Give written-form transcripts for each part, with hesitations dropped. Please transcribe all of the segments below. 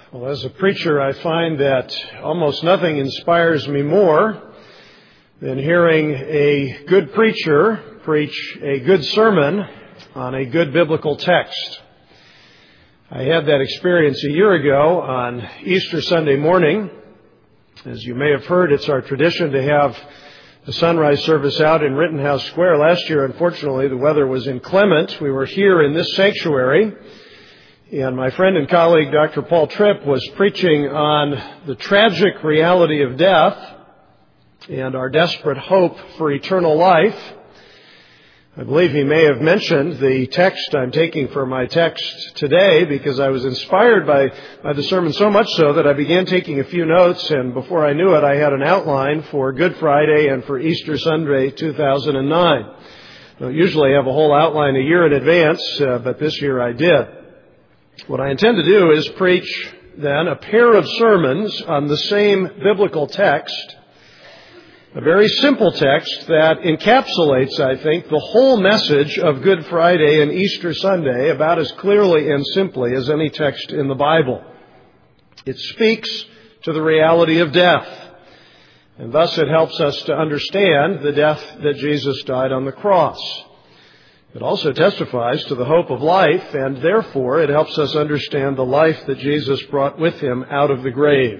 Well, as a preacher, I find that almost nothing inspires me more than hearing a good preacher preach a good sermon on a good biblical text. I had that experience a year ago on Easter Sunday morning. As you may have heard, it's our tradition to have the sunrise service out in Rittenhouse Square. Last year, unfortunately, the weather was inclement. We were here in this sanctuary, and my friend and colleague, Dr. Paul Tripp, was preaching on the tragic reality of death and our desperate hope for eternal life. I believe he may have mentioned the text I'm taking for my text today, because I was inspired by the sermon so much so that I began taking a few notes, and before I knew it, I had an outline for Good Friday and for Easter Sunday 2009. I don't usually have a whole outline a year in advance, but this year I did. What I intend to do is preach, then, a pair of sermons on the same biblical text, a very simple text that encapsulates, I think, the whole message of Good Friday and Easter Sunday about as clearly and simply as any text in the Bible. It speaks to the reality of death, and thus it helps us to understand the death that Jesus died on the cross. It also testifies to the hope of life, and therefore it helps us understand the life that Jesus brought with him out of the grave.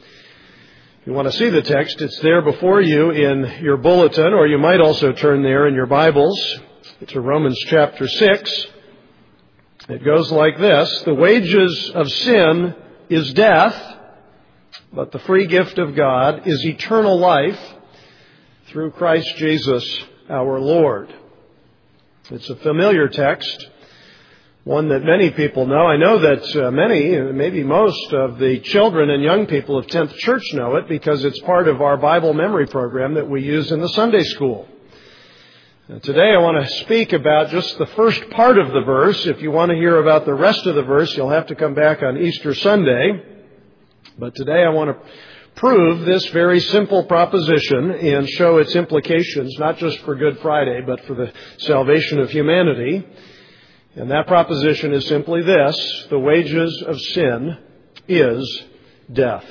If you want to see the text, it's there before you in your bulletin, or you might also turn there in your Bibles to Romans chapter 6. It goes like this: "The wages of sin is death, but the free gift of God is eternal life through Christ Jesus our Lord." It's a familiar text, one that many people know. I know that many, maybe most of the children and young people of 10th Church know it because it's part of our Bible memory program that we use in the Sunday school. Today I want to speak about just the first part of the verse. If you want to hear about the rest of the verse, you'll have to come back on Easter Sunday. But today I want to prove this very simple proposition and show its implications, not just for Good Friday, but for the salvation of humanity. And that proposition is simply this: the wages of sin is death.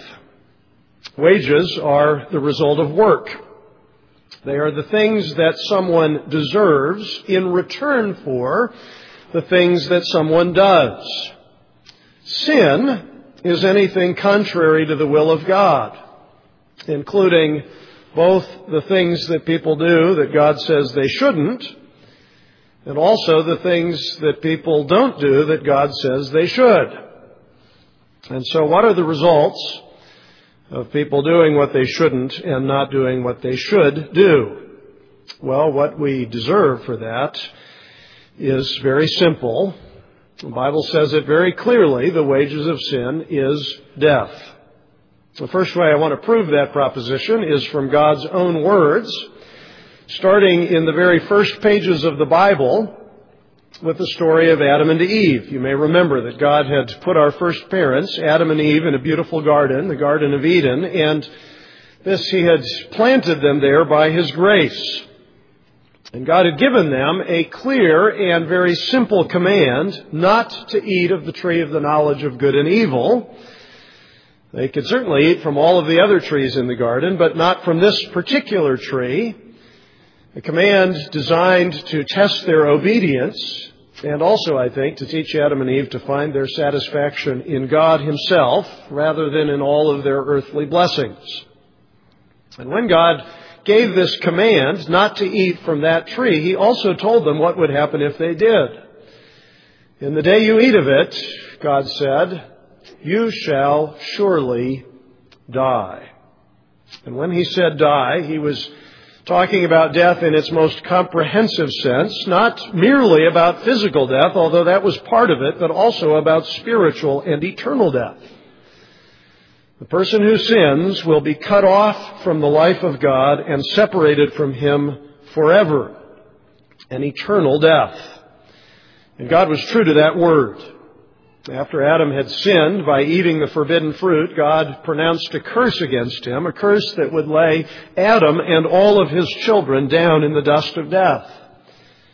Wages are the result of work. They are the things that someone deserves in return for the things that someone does. Sin is anything contrary to the will of God, including both the things that people do that God says they shouldn't, and also the things that people don't do that God says they should. And so what are the results of people doing what they shouldn't and not doing what they should do? Well, what we deserve for that is very simple. The Bible says it very clearly: the wages of sin is death. The first way I want to prove that proposition is from God's own words, starting in the very first pages of the Bible with the story of Adam and Eve. You may remember that God had put our first parents, Adam and Eve, in a beautiful garden, the Garden of Eden, and He had planted them there by His grace. And God had given them a clear and very simple command not to eat of the tree of the knowledge of good and evil. They could certainly eat from all of the other trees in the garden, but not from this particular tree. A command designed to test their obedience, and also, I think, to teach Adam and Eve to find their satisfaction in God Himself rather than in all of their earthly blessings. And when God gave this command not to eat from that tree, He also told them what would happen if they did. "In the day you eat of it," God said, "you shall surely die." And when He said die, He was talking about death in its most comprehensive sense, not merely about physical death, although that was part of it, but also about spiritual and eternal death. The person who sins will be cut off from the life of God and separated from Him forever. An eternal death. And God was true to that word. After Adam had sinned by eating the forbidden fruit, God pronounced a curse against him, a curse that would lay Adam and all of his children down in the dust of death.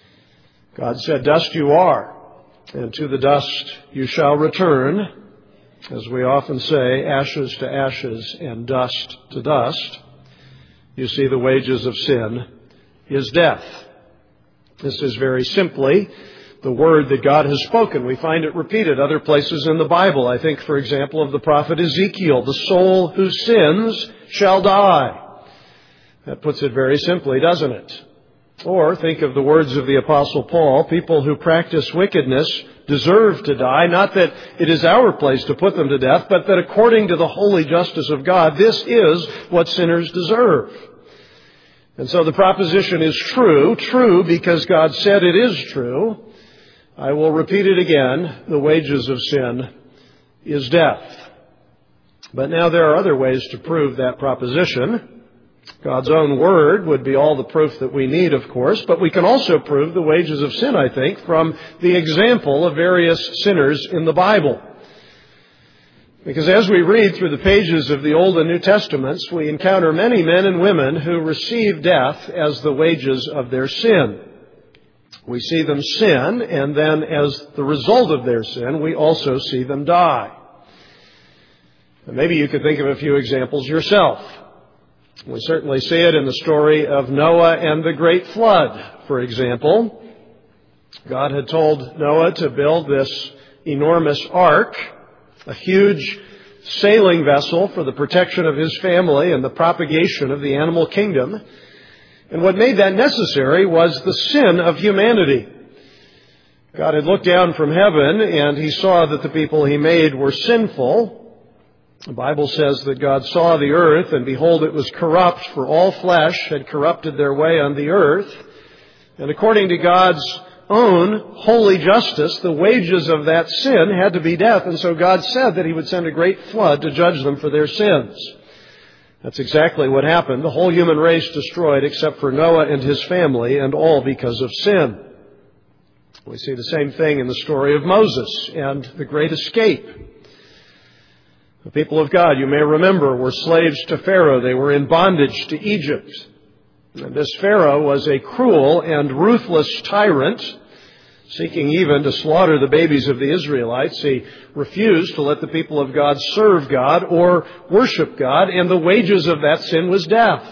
God said, "Dust you are, and to the dust you shall return. as we often say, ashes to ashes and dust to dust, you see the wages of sin is death. This is very simply the word that God has spoken. We find it repeated other places in the Bible. I think, for example, of the prophet Ezekiel, the soul who sins shall die. That puts it very simply, doesn't it? Or think of the words of the Apostle Paul, people who practice wickedness deserve to die, not that it is our place to put them to death, but that according to the holy justice of God, this is what sinners deserve. And so the proposition is true because God said it is true. I will repeat it again, the wages of sin is death. But now there are other ways to prove that proposition. God's own word would be all the proof that we need, of course, but we can also prove the wages of sin, I think, from the example of various sinners in the Bible. Because as we read through the pages of the Old and New Testaments, we encounter many men and women who receive death as the wages of their sin. We see them sin, and then as the result of their sin, we also see them die. And maybe you could think of a few examples yourself. We certainly see it in the story of Noah and the great flood, for example. God had told Noah to build this enormous ark, a huge sailing vessel for the protection of his family and the propagation of the animal kingdom. And what made that necessary was the sin of humanity. God had looked down from heaven and he saw that the people he made were sinful. The Bible says that God saw the earth, and behold, it was corrupt, for all flesh had corrupted their way on the earth. And according to God's own holy justice, the wages of that sin had to be death. And so God said that he would send a great flood to judge them for their sins. That's exactly what happened. The whole human race destroyed except for Noah and his family, and all because of sin. We see the same thing in the story of Moses and the great escape. The people of God, you may remember, were slaves to Pharaoh. They were in bondage to Egypt. And this Pharaoh was a cruel and ruthless tyrant, seeking even to slaughter the babies of the Israelites. He refused to let the people of God serve God or worship God, and the wages of that sin was death.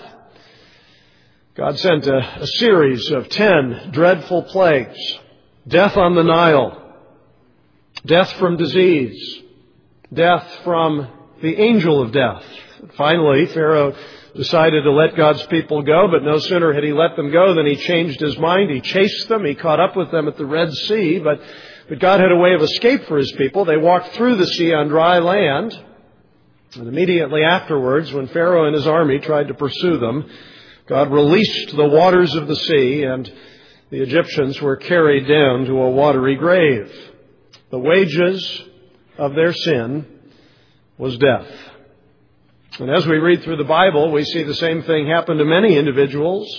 God sent a series of 10 dreadful plagues. Death on the Nile, death from disease, death from the angel of death. Finally, Pharaoh decided to let God's people go, but no sooner had he let them go than he changed his mind. He chased them. He caught up with them at the Red Sea, but God had a way of escape for his people. They walked through the sea on dry land. And immediately afterwards, when Pharaoh and his army tried to pursue them, God released the waters of the sea, and the Egyptians were carried down to a watery grave. The wages of their sin was death. And as we read through the Bible, we see the same thing happen to many individuals.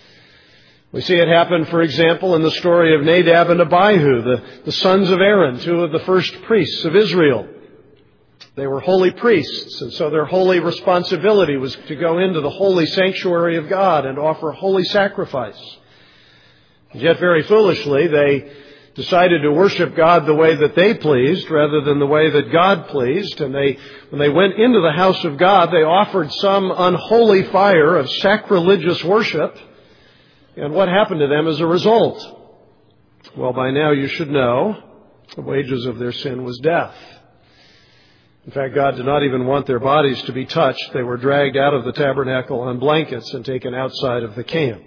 We see it happen, for example, in the story of Nadab and Abihu, the sons of Aaron, two of the first priests of Israel. They were holy priests, and so their holy responsibility was to go into the holy sanctuary of God and offer holy sacrifice. And yet, very foolishly, they decided to worship God the way that they pleased rather than the way that God pleased. And when they went into the house of God, they offered some unholy fire of sacrilegious worship. And what happened to them as a result? Well, by now you should know the wages of their sin was death. In fact, God did not even want their bodies to be touched. They were dragged out of the tabernacle on blankets and taken outside of the camp.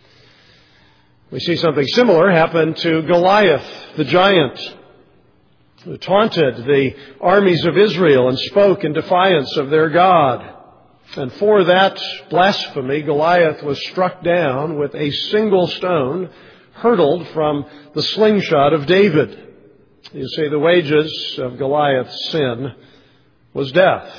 We see something similar happen to Goliath, the giant, who taunted the armies of Israel and spoke in defiance of their God. And for that blasphemy, Goliath was struck down with a single stone hurled from the slingshot of David. You see, the wages of Goliath's sin was death.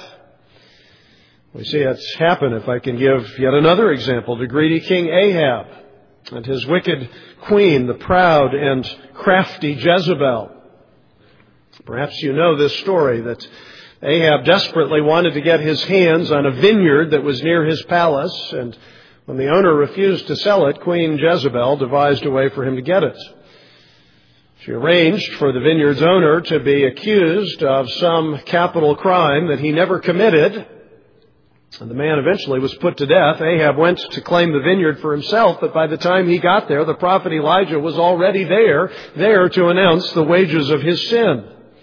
We see it happen, if I can give yet another example, to greedy King Ahab and his wicked queen, the proud and crafty Jezebel. Perhaps you know this story, that Ahab desperately wanted to get his hands on a vineyard that was near his palace, and when the owner refused to sell it, Queen Jezebel devised a way for him to get it. She arranged for the vineyard's owner to be accused of some capital crime that he never committed. And the man eventually was put to death. Ahab went to claim the vineyard for himself, but by the time he got there, the prophet Elijah was already there to announce the wages of his sin.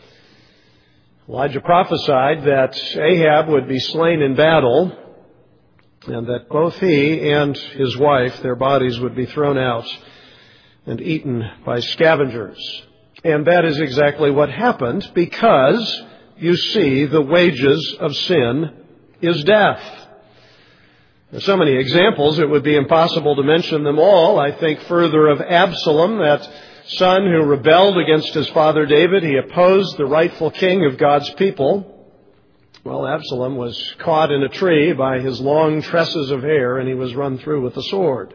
Elijah prophesied that Ahab would be slain in battle, and that both he and his wife, their bodies would be thrown out and eaten by scavengers. And that is exactly what happened, because, you see, the wages of sin is death. There are so many examples, it would be impossible to mention them all. I think further of Absalom, that son who rebelled against his father David. He opposed the rightful king of God's people. Well, Absalom was caught in a tree by his long tresses of hair, and he was run through with a sword.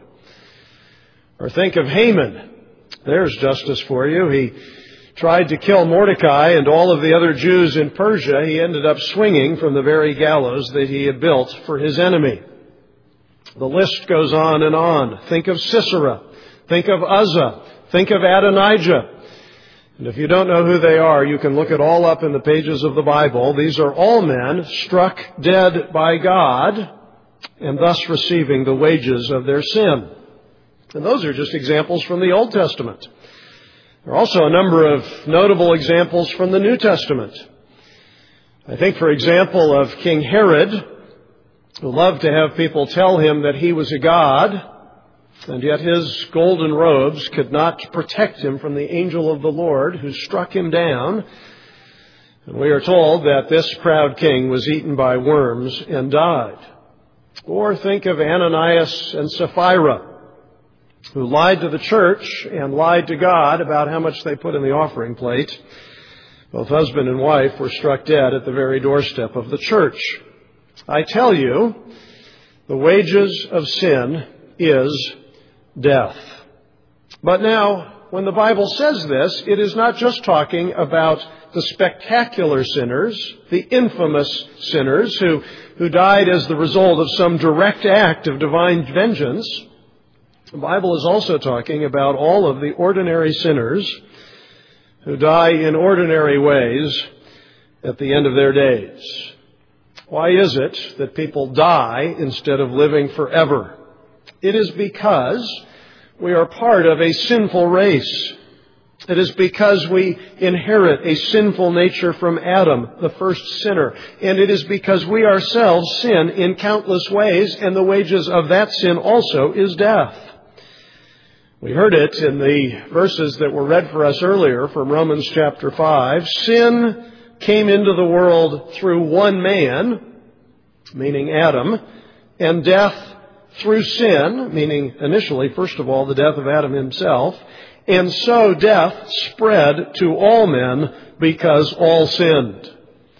Or think of Haman. There's justice for you. He tried to kill Mordecai and all of the other Jews in Persia. He ended up swinging from the very gallows that he had built for his enemy. The list goes on and on. Think of Sisera. Think of Uzzah. Think of Adonijah. And if you don't know who they are, you can look it all up in the pages of the Bible. These are all men struck dead by God and thus receiving the wages of their sin. And those are just examples from the Old Testament. There are also a number of notable examples from the New Testament. I think, for example, of King Herod, who loved to have people tell him that he was a god, and yet his golden robes could not protect him from the angel of the Lord who struck him down. And we are told that this proud king was eaten by worms and died. Or think of Ananias and Sapphira, who lied to the church and lied to God about how much they put in the offering plate. Both husband and wife were struck dead at the very doorstep of the church. I tell you, the wages of sin is death. But now, when the Bible says this, it is not just talking about the spectacular sinners, the infamous sinners who died as the result of some direct act of divine vengeance. The Bible is also talking about all of the ordinary sinners who die in ordinary ways at the end of their days. Why is it that people die instead of living forever? It is because we are part of a sinful race. It is because we inherit a sinful nature from Adam, the first sinner. And it is because we ourselves sin in countless ways, and the wages of that sin also is death. We heard it in the verses that were read for us earlier from Romans chapter 5. Sin came into the world through one man, meaning Adam, and death through sin, meaning initially, first of all, the death of Adam himself. And so death spread to all men because all sinned.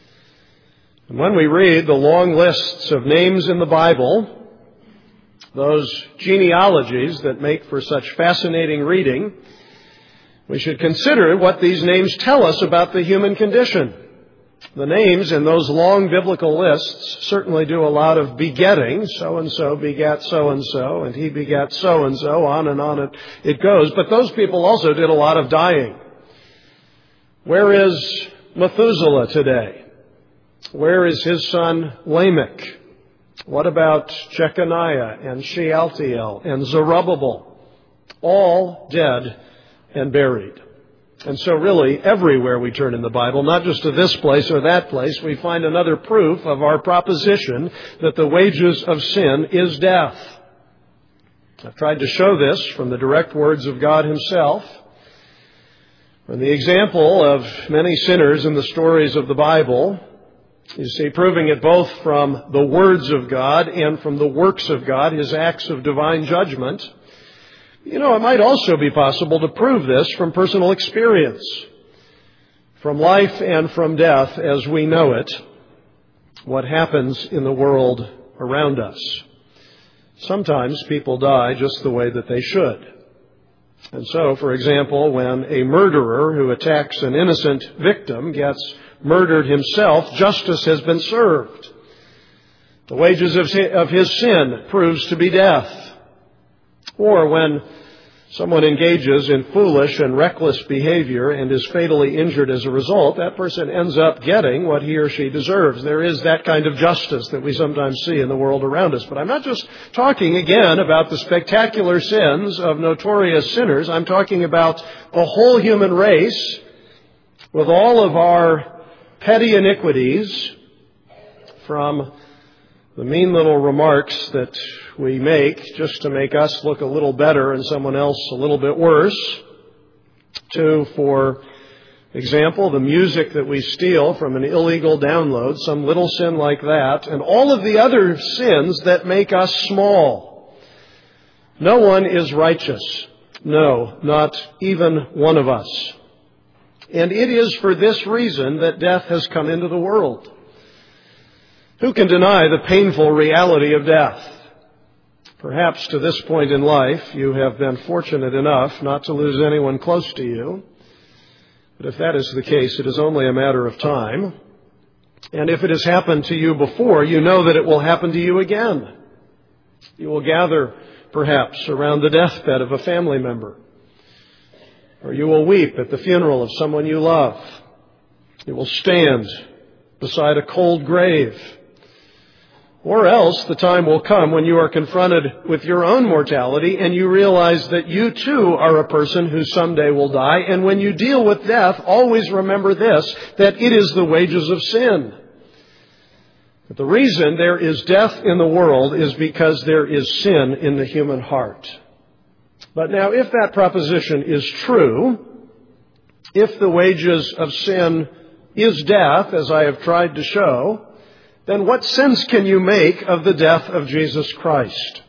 And when we read the long lists of names in the Bible, those genealogies that make for such fascinating reading, we should consider what these names tell us about the human condition. The names in those long biblical lists certainly do a lot of begetting. So-and-so begat so-and-so, and he begat so-and-so, on and on it goes. But those people also did a lot of dying. Where is Methuselah today? Where is his son Lamech? What about Jeconiah and Shealtiel and Zerubbabel? All dead and buried. And so really, everywhere we turn in the Bible, not just to this place or that place, we find another proof of our proposition that the wages of sin is death. I've tried to show this from the direct words of God himself, from the example of many sinners in the stories of the Bible. You see, proving it both from the words of God and from the works of God, his acts of divine judgment. You know, it might also be possible to prove this from personal experience, from life and from death as we know it, what happens in the world around us. Sometimes people die just the way that they should. And so, for example, when a murderer who attacks an innocent victim gets murdered himself, justice has been served. The wages of his sin proves to be death. Or when someone engages in foolish and reckless behavior and is fatally injured as a result, that person ends up getting what he or she deserves. There is that kind of justice that we sometimes see in the world around us. But I'm not just talking again about the spectacular sins of notorious sinners. I'm talking about the whole human race with all of our petty iniquities, from the mean little remarks that we make just to make us look a little better and someone else a little bit worse, to, for example, the music that we steal from an illegal download, some little sin like that, and all of the other sins that make us small. No one is righteous. No, not even one of us. And it is for this reason that death has come into the world. Who can deny the painful reality of death? Perhaps to this point in life, you have been fortunate enough not to lose anyone close to you. But if that is the case, it is only a matter of time. And if it has happened to you before, you know that it will happen to you again. You will gather, perhaps, around the deathbed of a family member. Or you will weep at the funeral of someone you love. You will stand beside a cold grave. Or else the time will come when you are confronted with your own mortality and you realize that you too are a person who someday will die. And when you deal with death, always remember this, that it is the wages of sin. But the reason there is death in the world is because there is sin in the human heart. But now, if that proposition is true, if the wages of sin is death, as I have tried to show, then what sense can you make of the death of Jesus Christ?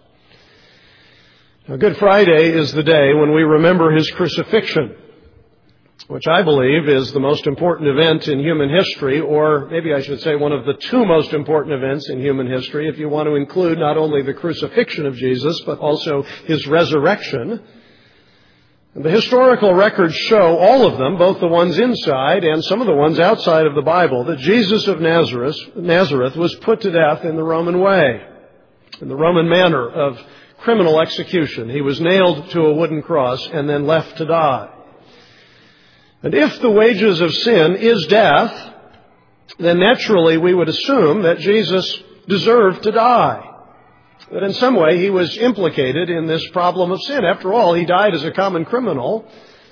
Now, Good Friday is the day when we remember His crucifixion, which I believe is the most important event in human history, or maybe I should say one of the two most important events in human history, if you want to include not only the crucifixion of Jesus, but also His resurrection. And the historical records show, all of them, both the ones inside and some of the ones outside of the Bible, that Jesus of Nazareth was put to death in the Roman way, in the Roman manner of criminal execution. He was nailed to a wooden cross and then left to die. And if the wages of sin is death, then naturally we would assume that Jesus deserved to die. That in some way He was implicated in this problem of sin. After all, He died as a common criminal.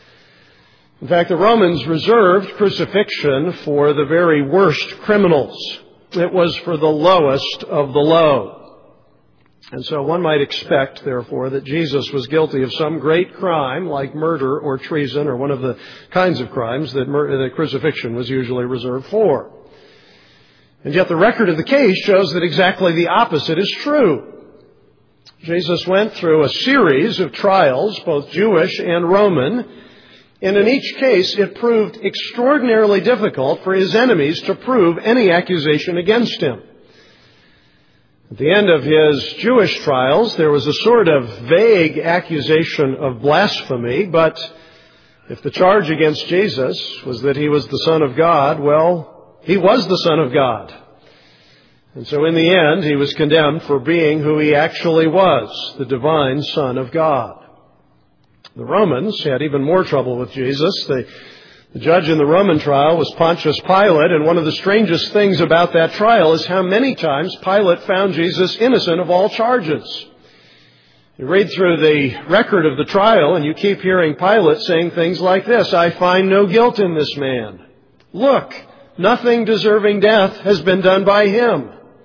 In fact, the Romans reserved crucifixion for the very worst criminals. It was for the lowest of the low. And so one might expect, therefore, that Jesus was guilty of some great crime like murder or treason or one of the kinds of crimes that crucifixion was usually reserved for. And yet the record of the case shows that exactly the opposite is true. Jesus went through a series of trials, both Jewish and Roman, and in each case it proved extraordinarily difficult for His enemies to prove any accusation against Him. At the end of His Jewish trials, there was a sort of vague accusation of blasphemy, but if the charge against Jesus was that He was the Son of God, well, He was the Son of God. And so in the end, He was condemned for being who He actually was, the divine Son of God. The Romans had even more trouble with Jesus. The judge in the Roman trial was Pontius Pilate, and one of the strangest things about that trial is how many times Pilate found Jesus innocent of all charges. You read through the record of the trial, and you keep hearing Pilate saying things like this, "I find no guilt in this man. Look, nothing deserving death has been done by Him."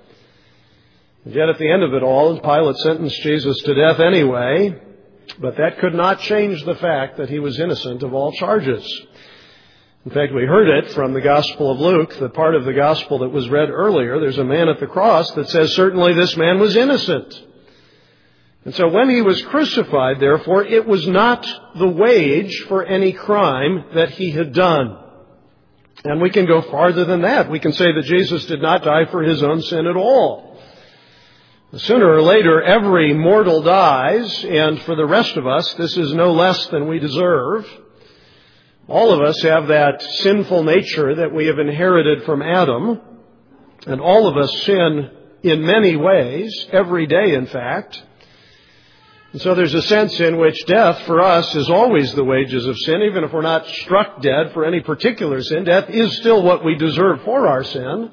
And yet at the end of it all, Pilate sentenced Jesus to death anyway, but that could not change the fact that He was innocent of all charges. In fact, we heard it from the Gospel of Luke, the part of the Gospel that was read earlier. There's a man at the cross that says, certainly this man was innocent. And so when He was crucified, therefore, it was not the wage for any crime that He had done. And we can go farther than that. We can say that Jesus did not die for His own sin at all. Sooner or later, every mortal dies, and for the rest of us, this is no less than we deserve. All of us have that sinful nature that we have inherited from Adam, and all of us sin in many ways, every day in fact. And so there's a sense in which death for us is always the wages of sin. Even if we're not struck dead for any particular sin, death is still what we deserve for our sin.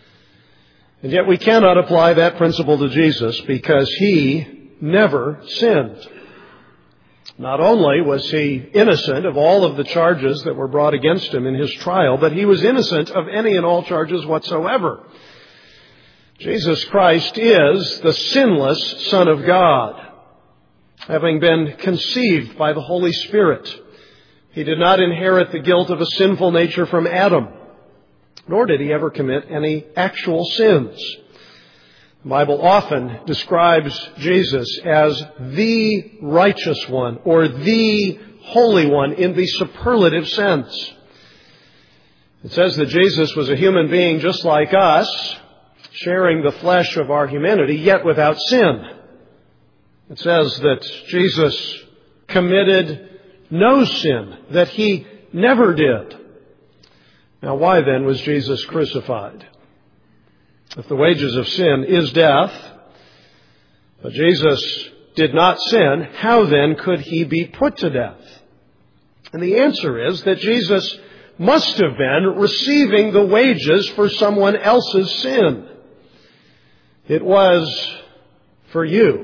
And yet we cannot apply that principle to Jesus because He never sinned. Not only was He innocent of all of the charges that were brought against Him in His trial, but He was innocent of any and all charges whatsoever. Jesus Christ is the sinless Son of God. Having been conceived by the Holy Spirit, He did not inherit the guilt of a sinful nature from Adam, nor did He ever commit any actual sins. The Bible often describes Jesus as the righteous one or the holy one in the superlative sense. It says that Jesus was a human being just like us, sharing the flesh of our humanity, yet without sin. It says that Jesus committed no sin, that He never did. Now, why then was Jesus crucified? If the wages of sin is death, but Jesus did not sin, how then could He be put to death? And the answer is that Jesus must have been receiving the wages for someone else's sin. It was for you.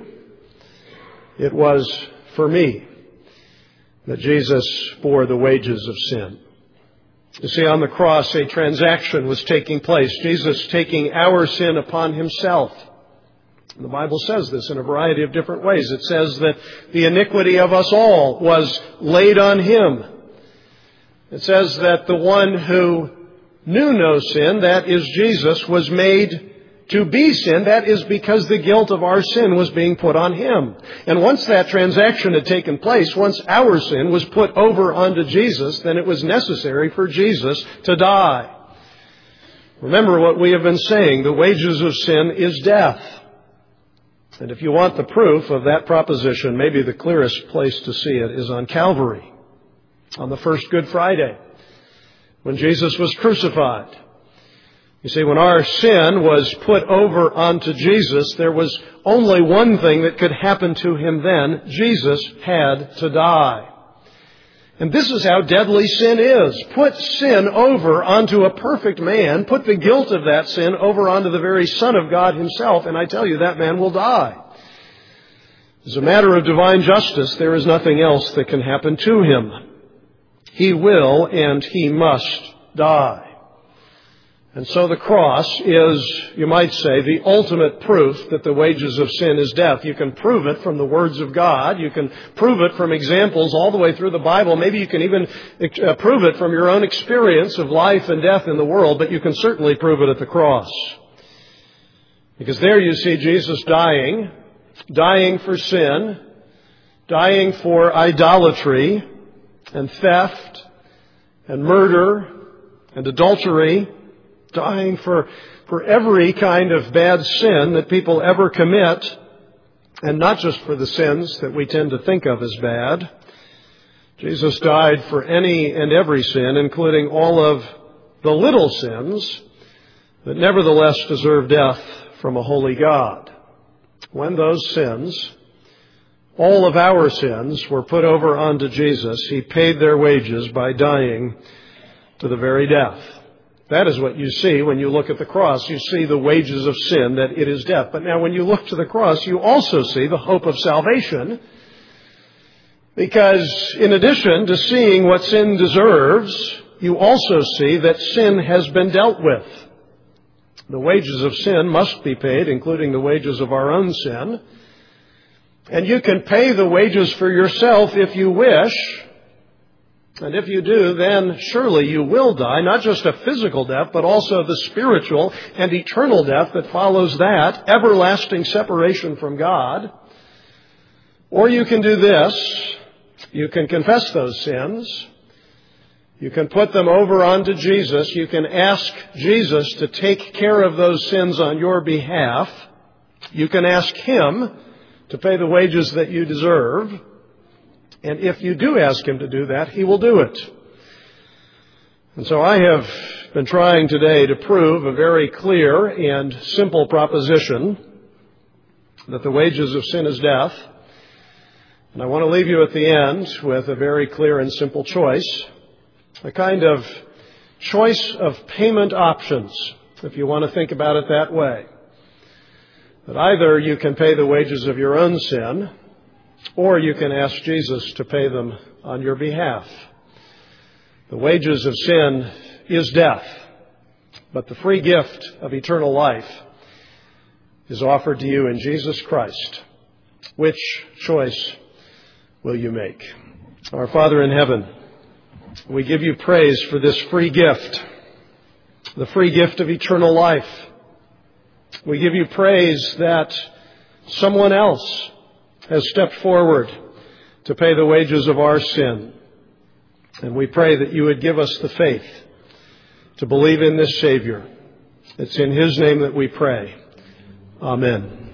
It was for me that Jesus bore the wages of sin. You see, on the cross, a transaction was taking place. Jesus taking our sin upon Himself. And the Bible says this in a variety of different ways. It says that the iniquity of us all was laid on Him. It says that the one who knew no sin, that is Jesus, was made to be sin. That is because the guilt of our sin was being put on Him. And once that transaction had taken place, once our sin was put over onto Jesus, then it was necessary for Jesus to die. Remember what we have been saying. The wages of sin is death. And if you want the proof of that proposition, maybe the clearest place to see it is on Calvary, on the first Good Friday, when Jesus was crucified. You see, when our sin was put over onto Jesus, there was only one thing that could happen to Him then. Jesus had to die. And this is how deadly sin is. Put sin over onto a perfect man, put the guilt of that sin over onto the very Son of God Himself, and I tell you, that man will die. As a matter of divine justice, there is nothing else that can happen to Him. He will and He must die. And so the cross is, you might say, the ultimate proof that the wages of sin is death. You can prove it from the words of God. You can prove it from examples all the way through the Bible. Maybe you can even prove it from your own experience of life and death in the world, but you can certainly prove it at the cross. Because there you see Jesus dying for sin, dying for idolatry and theft and murder and adultery, dying for every kind of bad sin that people ever commit, and not just for the sins that we tend to think of as bad. Jesus died for any and every sin, including all of the little sins that nevertheless deserve death from a holy God. When those sins, all of our sins, were put over onto Jesus, He paid their wages by dying to the very death. That is what you see when you look at the cross. You see the wages of sin, that it is death. But now when you look to the cross, you also see the hope of salvation. Because in addition to seeing what sin deserves, you also see that sin has been dealt with. The wages of sin must be paid, including the wages of our own sin. And you can pay the wages for yourself if you wish. And if you do, then surely you will die, not just a physical death, but also the spiritual and eternal death that follows that, everlasting separation from God. Or you can do this. You can confess those sins. You can put them over onto Jesus. You can ask Jesus to take care of those sins on your behalf. You can ask Him to pay the wages that you deserve. And if you do ask Him to do that, He will do it. And so I have been trying today to prove a very clear and simple proposition that the wages of sin is death. And I want to leave you at the end with a very clear and simple choice, a kind of choice of payment options, if you want to think about it that way. That either you can pay the wages of your own sin, or you can ask Jesus to pay them on your behalf. The wages of sin is death, but the free gift of eternal life is offered to you in Jesus Christ. Which choice will you make? Our Father in heaven, we give you praise for this free gift, the free gift of eternal life. We give you praise that someone else has stepped forward to pay the wages of our sin. And we pray that you would give us the faith to believe in this Savior. It's in His name that we pray. Amen.